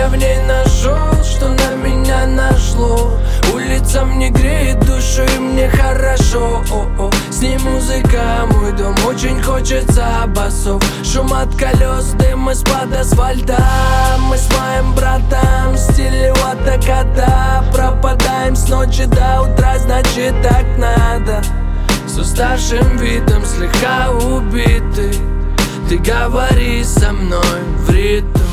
в ней нашел, что на меня нашло. Улица мне греет душу и мне хорошо. С ней музыка, мой дом, очень хочется басов. Шум от колес, дым из-под асфальта. Мы с моим братом в стиле ватаката. Пропадаем с ночи до утра, значит так надо. С уставшим видом, слегка убитый, ты говори со мной в ритм.